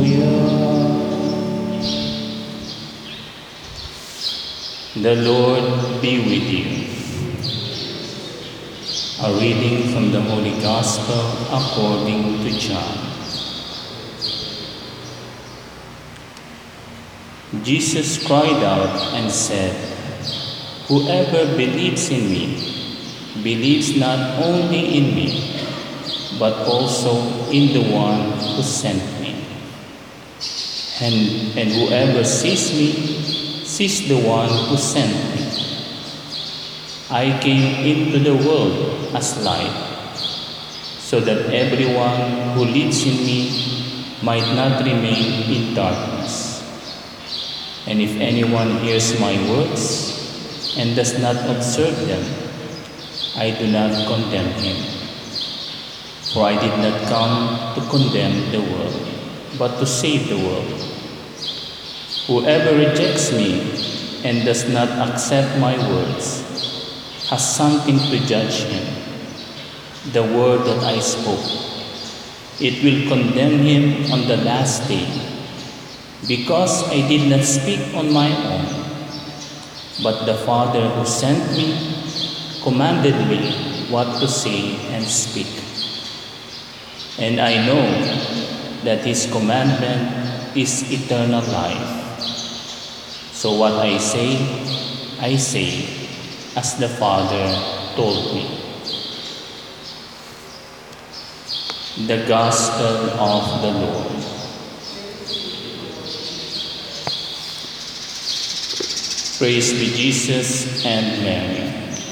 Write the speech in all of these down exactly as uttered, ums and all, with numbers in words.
The Lord be with you. A reading from the Holy Gospel according to John. Jesus cried out and said, "Whoever believes in me, believes not only in me, but also in the one who sent me. And, and whoever sees me, sees the one who sent me. I came into the world as light, so that everyone who lives in me might not remain in darkness. And if anyone hears my words and does not observe them, I do not condemn him. For I did not come to condemn the world, but to save the world. Whoever rejects me and does not accept my words has something to judge him. The word that I spoke, it will condemn him on the last day, because I did not speak on my own, but the Father who sent me commanded me what to say and speak. And I know that his commandment is eternal life. So what I say, I say as the Father told me." The Gospel of the Lord. Praise be Jesus and Mary.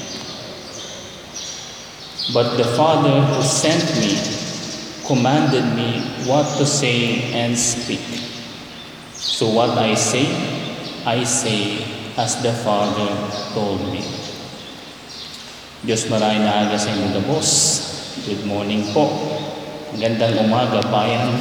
But the Father who sent me commanded me what to say and speak. So what I say, I say as the Father told me. Diyos maraming naaga sa inyo na boss. Good morning po. Magandang umaga, bayan.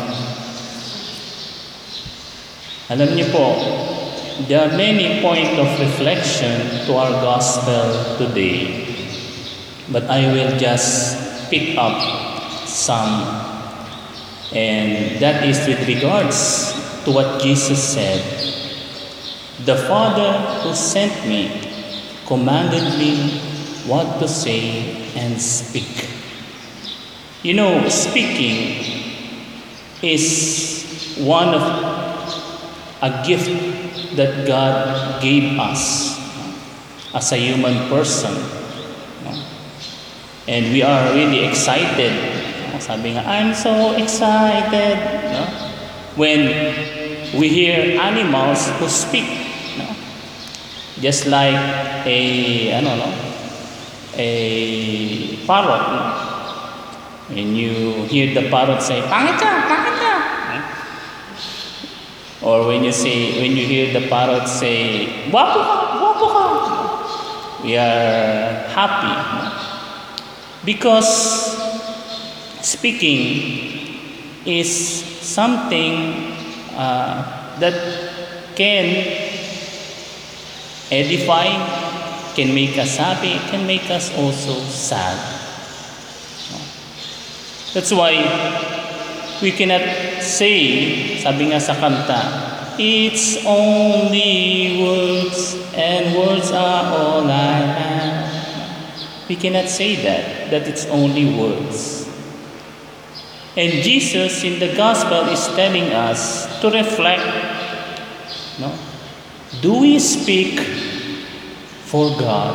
Alam niyo po, there are many points of reflection to our gospel today, but I will just pick up some, and that is with regards to what Jesus said. The Father who sent me commanded me what to say and speak. You know, speaking is one of a gift that God gave us as a human person. And we are really excited. Sabi nga, I'm so excited. No? When we hear animals who speak. No? Just like a, ano, no? a parrot. No? When you hear the parrot say, "Pangit ka, pangit ka." Or when you say, when you hear the parrot say, "Wapo ka, wapo ka," we are happy. No? Because speaking is something uh, that can edify, can make us happy, can make us also sad. That's why we cannot say, sabi nga sa kanta, "It's only words, and words are all I have." We cannot say that, that it's only words. And Jesus in the gospel is telling us to reflect. No? Do we speak for God?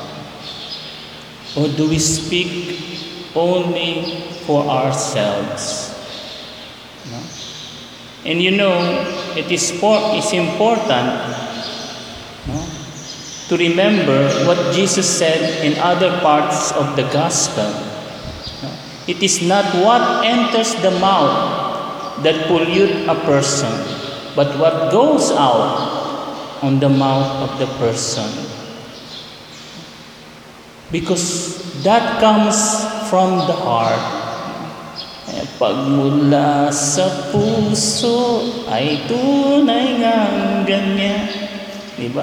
Or do we speak only for ourselves? No? And you know, it is for, it's important, no, to remember what Jesus said in other parts of the gospel. No? It is not what enters the mouth that pollutes a person, but what goes out on the mouth of the person. Because that comes from the heart. Eh, pagmula sa puso ay tunay ngang ganyan. Diba?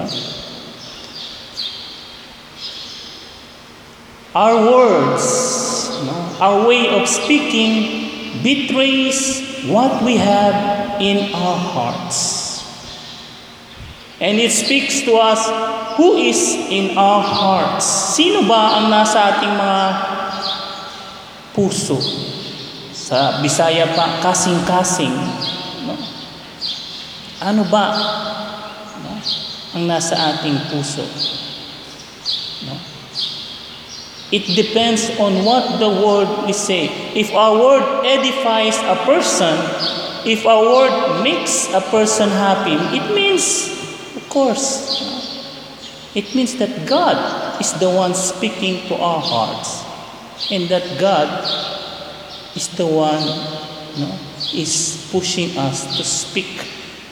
Our words, no, our way of speaking betrays what we have in our hearts. And it speaks to us who is in our hearts. Sino ba ang nasa ating mga puso? Sa Bisaya pa, kasing-kasing. No? Ano ba, no, ang nasa ating puso? No? It depends on what the word is saying. If our word edifies a person, if our word makes a person happy, it means, of course, it means that God is the one speaking to our hearts, and that God is the one, no, is pushing us to speak.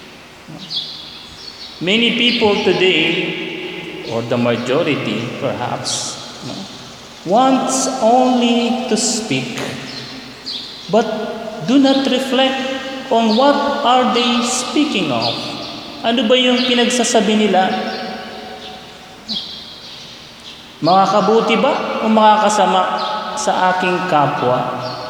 Many people today, or the majority perhaps, no, wants only to speak, but do not reflect on what are they speaking of. Ano ba yung pinagsasabi nila? Makakabuti ba o makakasama sa aking kapwa?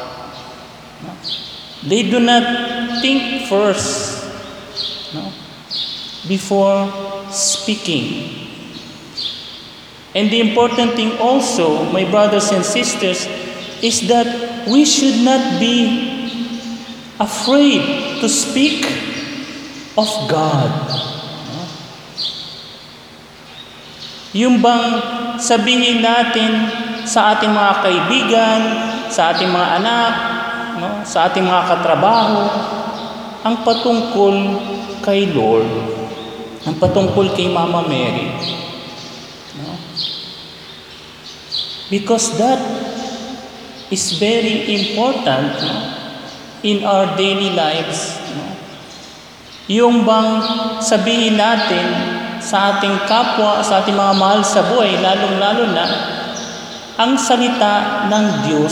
They do not think first, no, before speaking. And the important thing also, my brothers and sisters, is that we should not be afraid to speak of God. Yung bang sabihin natin sa ating mga kaibigan, sa ating mga anak, no, sa ating mga katrabaho, ang patungkol kay Lord, ang patungkol kay Mama Mary. Because that is very important, no, in our daily lives. No? Yung bang sabihin natin sa ating kapwa, sa ating mga mahal sa buhay, lalong-lalo na, ang salita ng Diyos.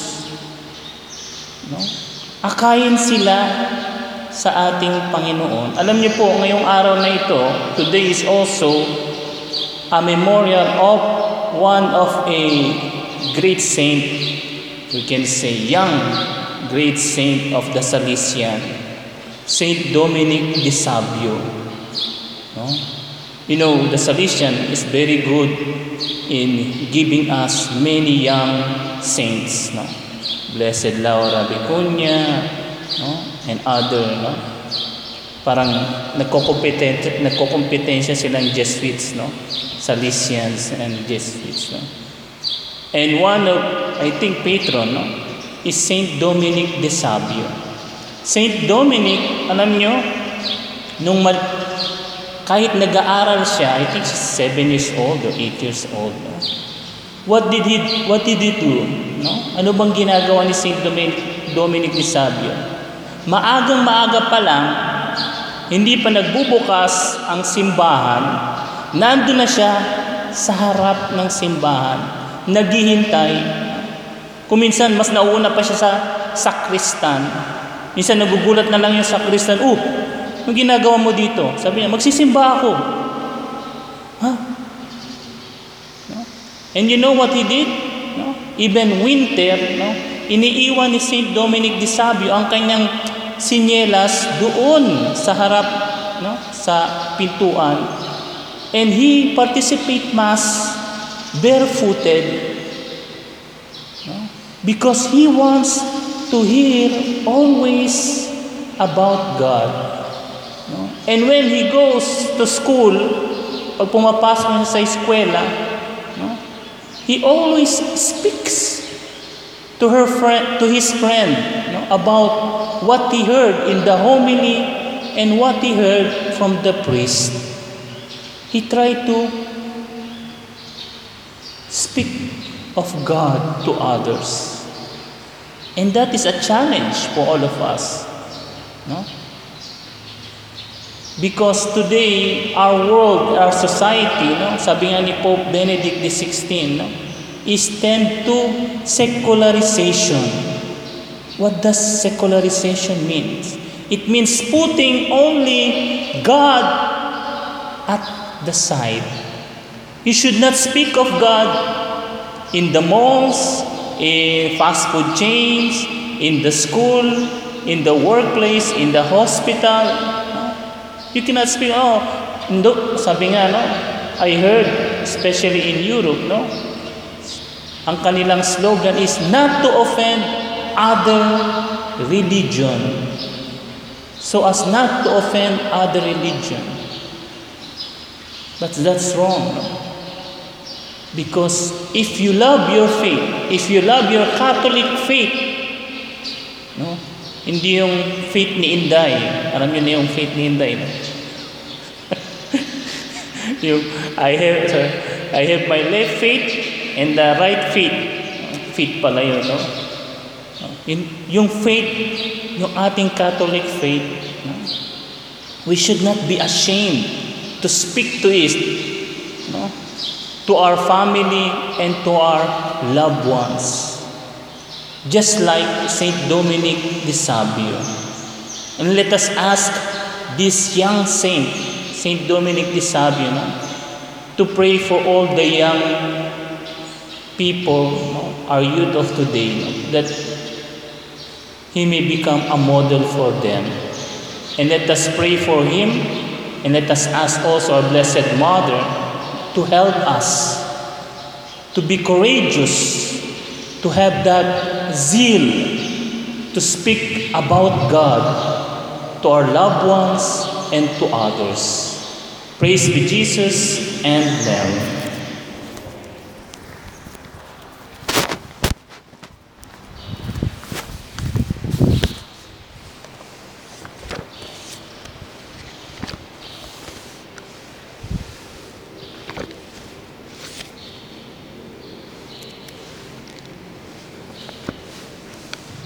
No? Akayin sila sa ating Panginoon. Alam niyo po, ngayong araw na ito, today is also a memorial of one of a great saint, we can say young great saint of the Salesian, Saint Dominic de Savio. No? You know, the Salesian is very good in giving us many young saints. No? Blessed Laura Vicuña, no? And other, no? Parang nagkokompetensya, nagkokompetensya silang Jesuits, no? Salesians and Jesuits, no? And one of, I think, patron, no, is Saint Dominic de Savio. Saint Dominic, alam nyo, nung mal- kahit nag-aaral siya, I think she's seven years old or eight years old, no? What did he, what did he do? No? Ano bang ginagawa ni Saint Dominic, Dominic de Savio? Maagang maaga pa lang, hindi pa nagbubukas ang simbahan, nandun na siya sa harap ng simbahan, naghihintay. Kung minsan, mas nauna pa siya sa sakristan. Minsan nagugulat na lang yung sakristan, oh, anong ginagawa mo dito? Sabi niya, magsisimba ako. Ha? Huh? No? And you know what he did? No? Even winter, no? Iniiwan ni Saint Dominic de Savio ang kanyang sinyelas doon sa harap, no, sa pintuan, and he participate mass barefooted, no, because he wants to hear always about God, no? And when he goes to school, pag pumapasok niya sa eskwela, no, he always speaks to her friend, to his friend, no, about what he heard in the homily and what he heard from the priest. He tried to speak of God to others. And that is a challenge for all of us. No? Because today, our world, our society, no, sabi nga ni Pope Benedict the sixteenth, no, is tend to secularization. What does secularization mean? It means putting only God at the side. You should not speak of God in the malls, in fast food chains, in the school, in the workplace, in the hospital. No? You cannot speak, oh, no, sabi nga, no? I heard, especially in Europe, no? Ang kanilang slogan is not to offend other religion. So as not to offend other religion. But that's wrong. No? Because if you love your faith, if you love your Catholic faith, no? Hindi yung faith ni Inday. Alam niyo na yung faith ni Inday. No? yung, I have sorry, I have my left faith and the right faith. Faith pala yun, no? In, yung faith, yung ating Catholic faith, no? We should not be ashamed to speak to it, no? To our family and to our loved ones. Just like Saint Dominic de Sabio. And let us ask this young saint, Saint Dominic de Sabio, no? To pray for all the young people, no? Our youth of today, no? That he may become a model for them. And let us pray for him, and let us ask also our Blessed Mother to help us to be courageous, to have that zeal to speak about God to our loved ones and to others. Praise be Jesus and Mary.